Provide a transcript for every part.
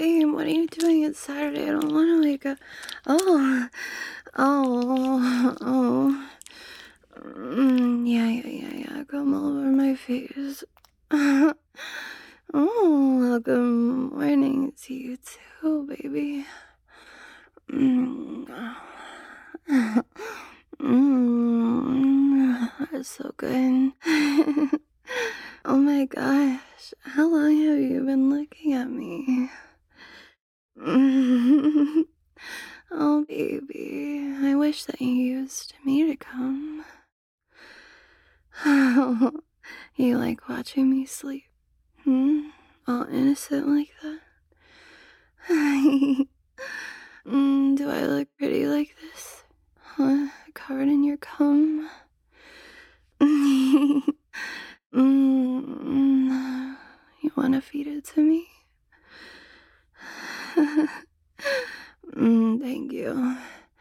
babe, what are you doing? It's Saturday. I don't want to wake up. Oh, oh. Yeah. Come all over my face. Oh, well, good morning to you too, baby. That's so good. Oh my gosh, how long have you been looking at me? Oh, baby, I wish that you used me to come. You like watching me sleep? All innocent like that? Do I look pretty like this? Huh? Covered in your cum? You wanna feed it to me? Thank you.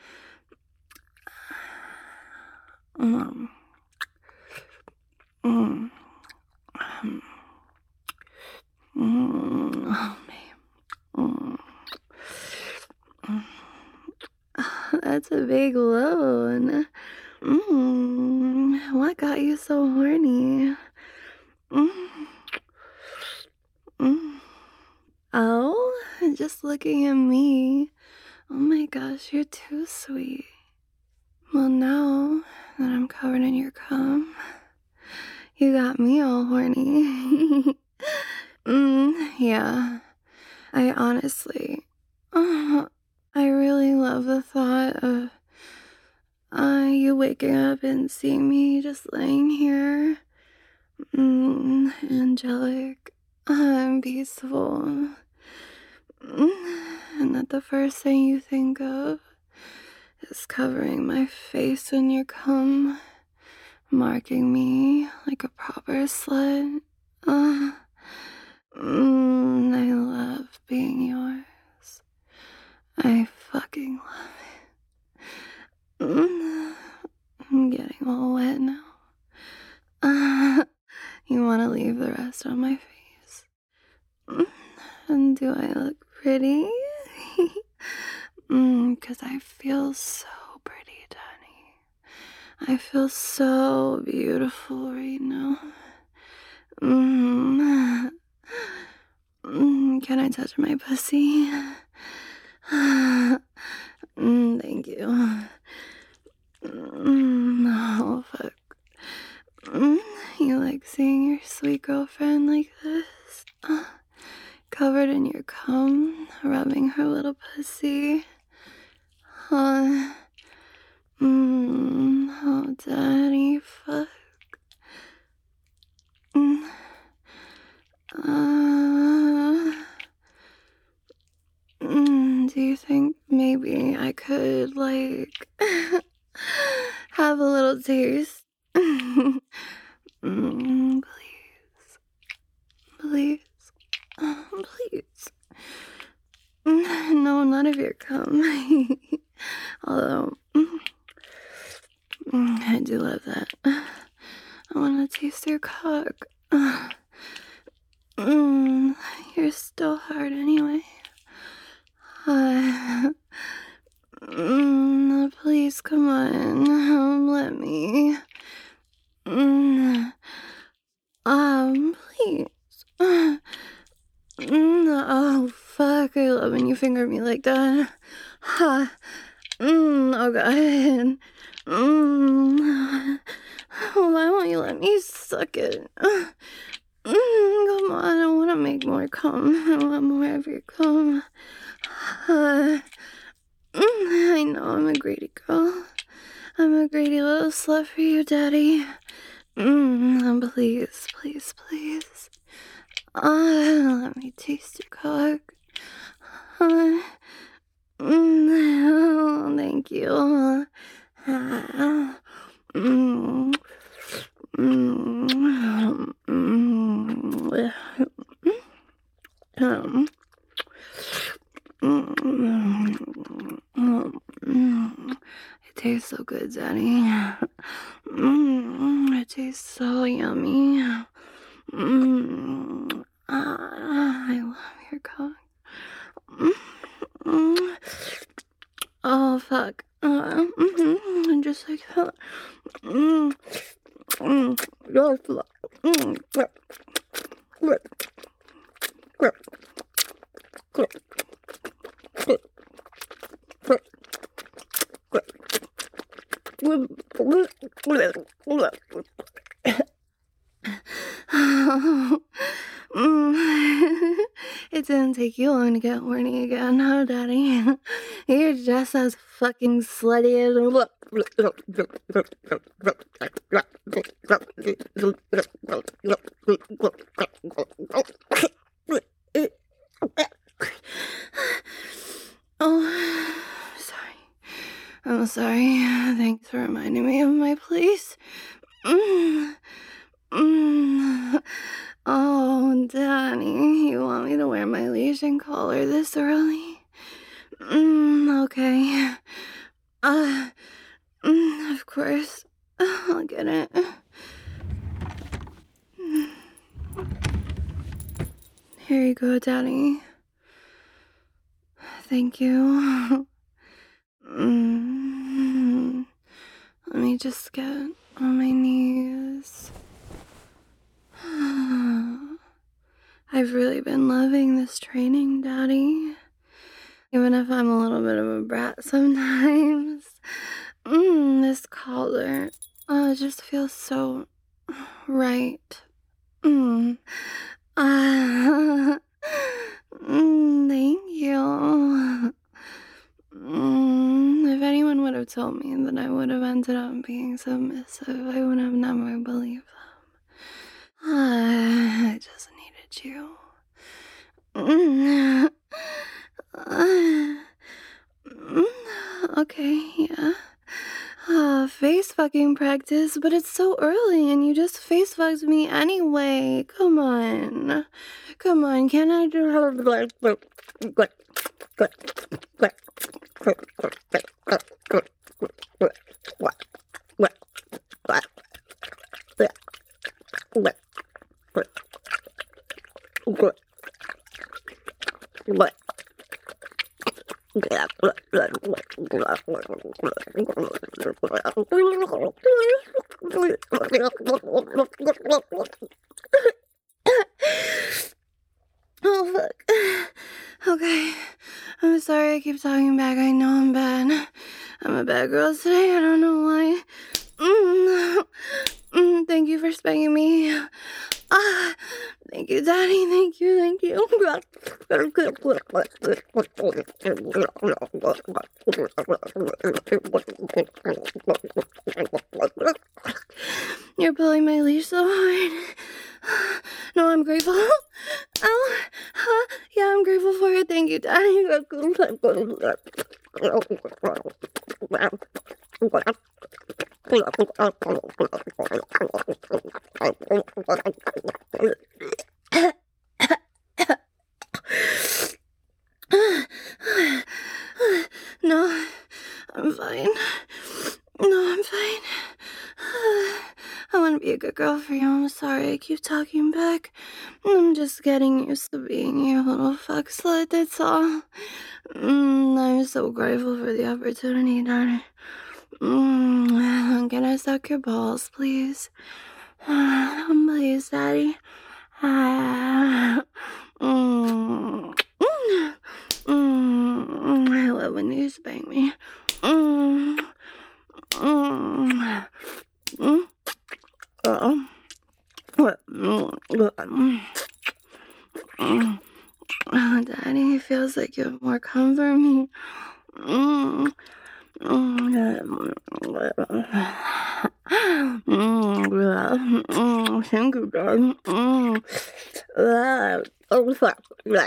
Oh, man. That's a big load. What got you so horny? Oh, just looking at me. Oh my gosh, you're too sweet. Well, now that I'm covered in your cum, you got me all horny. Yeah. I honestly, I really love the thought of you waking up and seeing me just laying here, angelic, and peaceful, and that the first thing you think of is covering my face in your cum, marking me like a proper slut. I love being yours. I fucking love it. I'm getting all wet now. You want to leave the rest on my face? And do I look pretty? 'Cause I feel so pretty, Danny. I feel so beautiful right now. Can I touch my pussy? Thank you. Oh, fuck. You like seeing your sweet girlfriend like this? Covered in your cum, rubbing her little pussy. Oh, daddy, fuck. Do you think maybe I could, like, have a little taste? Please. Please. Please. No, none of your cum. Although, I do love that. I want to taste your cock. You're still hard anyway. Please, come on. Let me. Please. Oh, fuck. I love when you finger me like that. Oh, God. Why won't you let me suck it? Come on, I want to make more cum. I want more of your cum. I know I'm a greedy girl. I'm a greedy little slut for you, Daddy. Please, please, please. Let me taste your cock. Thank you. It tastes so good, Daddy. It tastes so yummy. I love your cock. Oh, fuck. Just like that. It didn't take you long to get horny again, huh, Daddy? You're just as fucking slutty as... Oh, sorry. I'm sorry. Thanks for reminding me of my place. Oh, Danny, you want me to wear my leash and collar this early? Okay. Of course. I'll get it. Here you go, Daddy. Thank you. Let me just get on my knees. I've really been loving this training, Daddy. Even if I'm a little bit of a brat sometimes. This collar just feels so right. Thank you. If anyone would have told me that I would have ended up being submissive, I would have never believed them. I just needed you. Okay, yeah. Face fucking practice, but it's so early and you just face fucked me anyway. Come on. Come on, can I do... Oh, fuck. Okay. I'm sorry I keep talking back. I know I'm bad. I'm a bad girl today. I don't know why. Thank you for spanking me. Thank you, Daddy. Thank you. Thank you. You're pulling my leash so hard. No, I'm grateful. Oh, yeah, I'm grateful for it. Thank you, Daddy. No, I'm fine. No, I'm fine. I want to be a good girl for you. I'm sorry I keep talking back. I'm just getting used to being your little fuck slut, that's all. I'm so grateful for the opportunity, Daddy. Can I suck your balls, please? Please, Daddy. I love when you spank me. Daddy, it feels like you have more come for me. Thank you, Dad. Oh, fuck.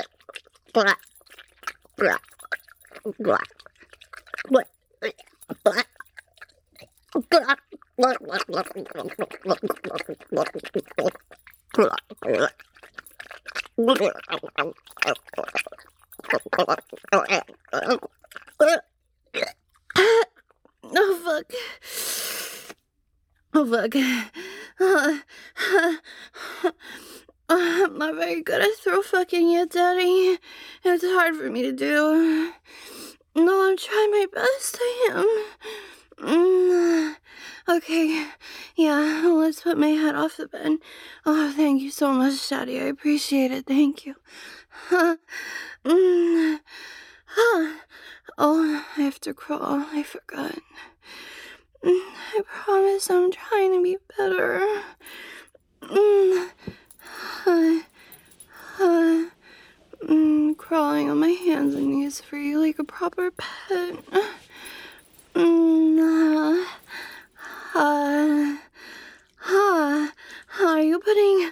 Oh, fuck. Oh, fuck. I'm not very good at throw fucking yet, Daddy. It's hard for me to do. No, I'm trying my best, I am. Okay, yeah, let's put my head off the bed. Oh, thank you so much, Daddy. I appreciate it. Thank you. Oh, I have to crawl. I forgot. I promise I'm trying to be better. Crawling on my hands and knees for you like a proper pet. Are you putting...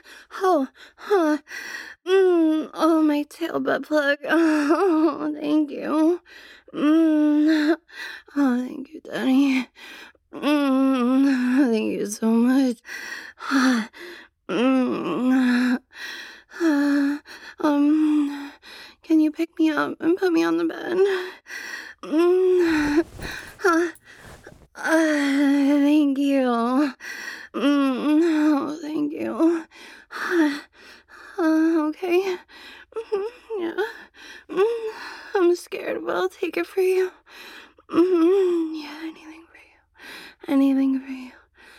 Oh, my tail butt plug. Oh, thank you. Oh, thank you, Daddy. Thank you so much. Can you pick me up and put me on the bed? Thank you. Oh, thank you. Okay. Yeah. I'm scared, but I'll take it for you. Yeah, anything for you. Anything for you.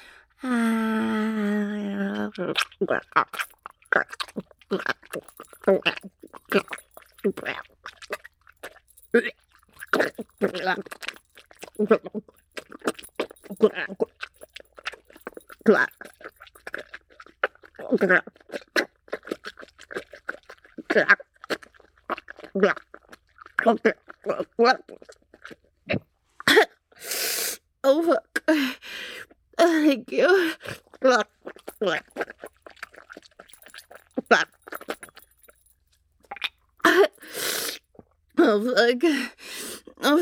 Oh, fuck. Thank you. Oh, fuck. Oh,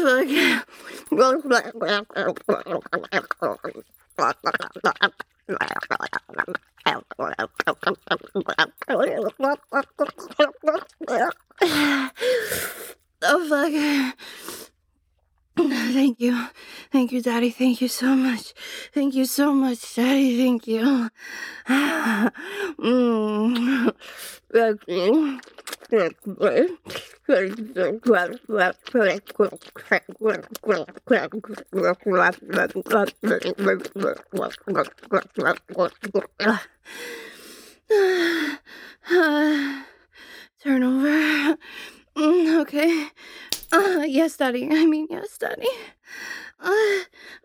fuck. Oh, fuck. Thank you. Thank you, Daddy. Thank you so much. Thank you so much, Daddy. Thank you. Thank you. Turn over. Okay. Yes, Daddy. I mean, yes, Daddy. How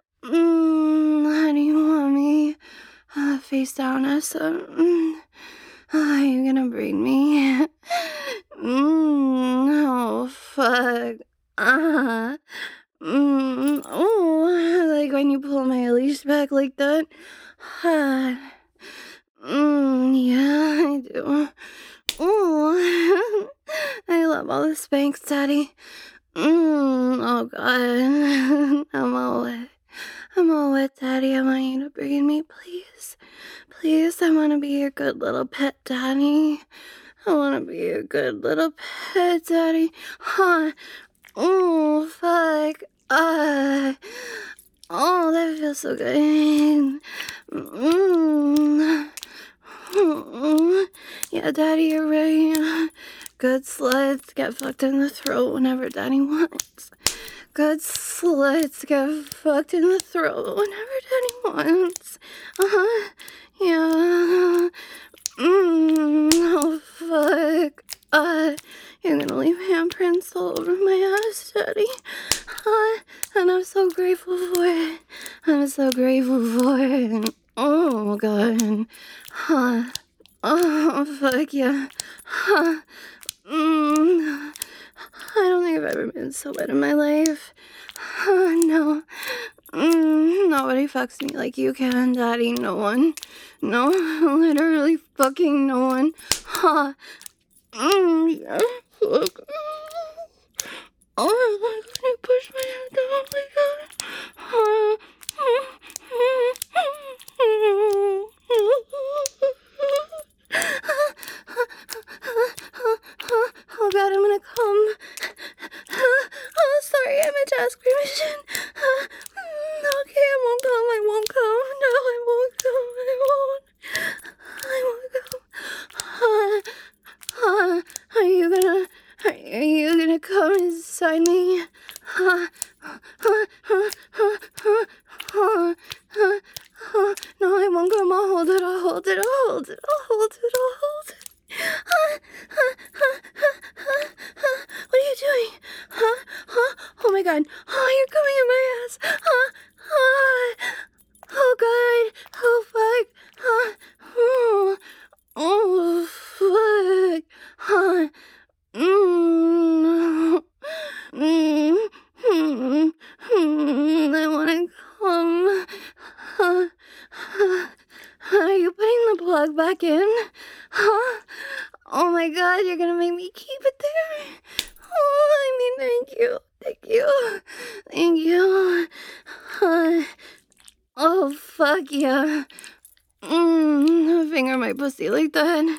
do you want me? Face down, Essa. Are you gonna breed me? Oh, fuck. Oh, like when you pull my leash back like that. Yeah, I do. Oh, I love all the spanks, Daddy. Oh, God. I'm all wet. I'm all wet, Daddy. I want you to breed me, please. Please, I want to be your good little pet, Daddy. I want to be your good little pet, Daddy. Huh. Oh, fuck. Oh, that feels so good. Yeah, Daddy, you're right. Good sluts get fucked in the throat whenever Daddy wants. Good sluts get fucked in the throat whenever Daddy wants. Yeah. Oh, fuck. You're gonna leave handprints all over my ass, Daddy. And I'm so grateful for it. I'm so grateful for it. Oh, God. Oh, fuck yeah. I don't think I've ever been so wet in my life. No. Nobody fucks me like you can, Daddy. No one. No, literally fucking no one. Yeah. Fuck. Oh my God, you push my head down. Oh my God. Oh God, I'm gonna come. Oh, sorry, I meant to ask permission. Okay, I won't come. I won't come. No, I won't come. I won't come. inside me. No, I won't come. I'll hold it. I'll hold it. I'll hold it. I'll hold it. I'll hold it. What are you doing? Oh my god. Oh, you're coming in my ass. Oh god. Oh fuck. Oh fuck. I wanna come. Are you putting the plug back in? Huh? Oh my god, you're gonna make me keep it there. Oh, thank you. Thank you. Thank you. Oh, fuck yeah. Finger my pussy like that.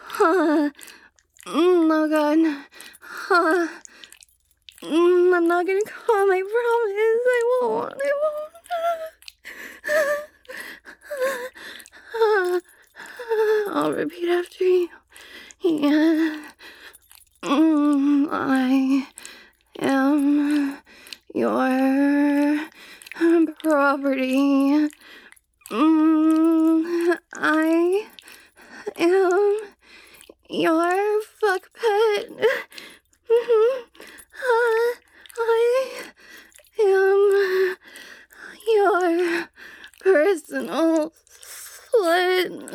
Oh god. I'm not gonna come, I promise. I won't. I'll repeat after you. Yeah. I am your property. I am your fuck pet. I am your personal slut.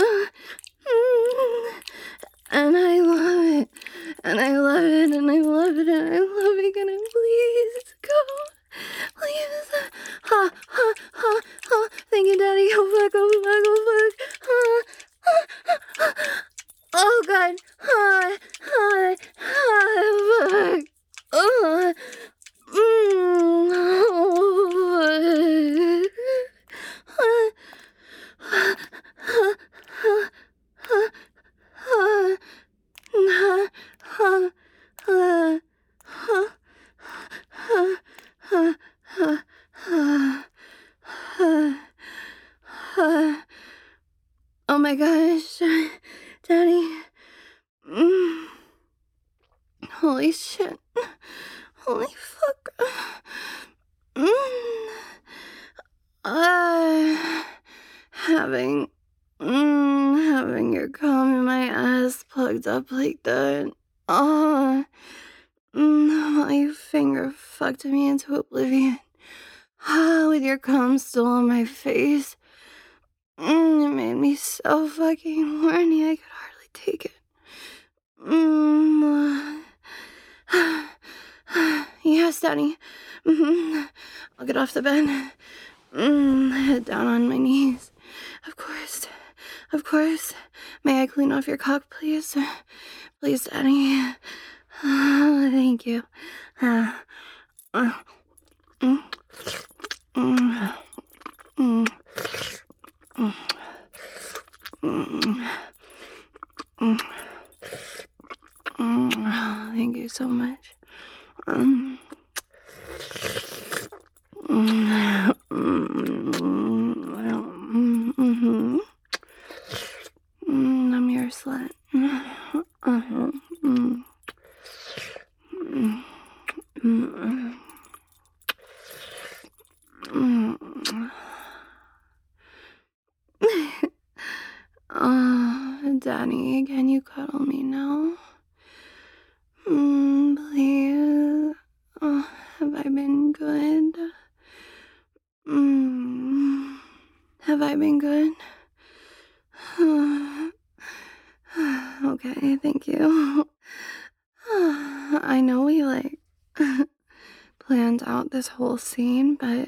And I love it. And I love it. And I love it. And I love it. Can I please go? Please. Thank you, Daddy. Oh, fuck. Oh, fuck. Oh, fuck. Oh, God. Fuck. Oh my gosh, Daddy. Holy shit. Holy fuck. Having your cum in my ass plugged up like that. While you finger fucked me into oblivion. With your cum still on my face. It made me so fucking horny I could hardly take it. Yes, Daddy. I'll get off the bed. Head down on my knees. Of course. Of course. May I clean off your cock, please? Please, Daddy. Thank you. Thank you so much. I'm your slut. Daddy, can you cuddle me now? Please. Have I been good? Have I been good? Okay, thank you. I know we, planned out this whole scene, but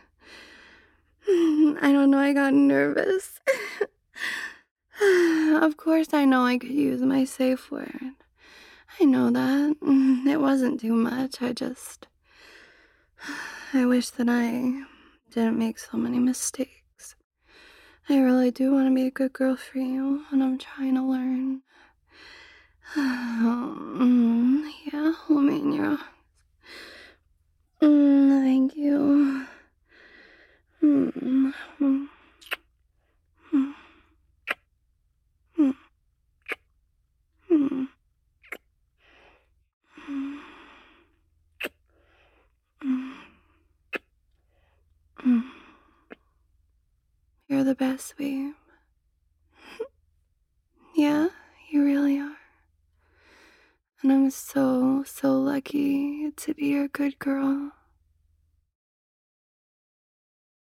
I don't know, I got nervous. Of course, I know I could use my safe word. I know that. It wasn't too much. I wish that I didn't make so many mistakes. I really do want to be a good girl for you, and I'm trying to learn. Yeah, hold me in your arms. Thank you. You're the best, babe. Yeah, you really are. And I'm so, so lucky to be your good girl.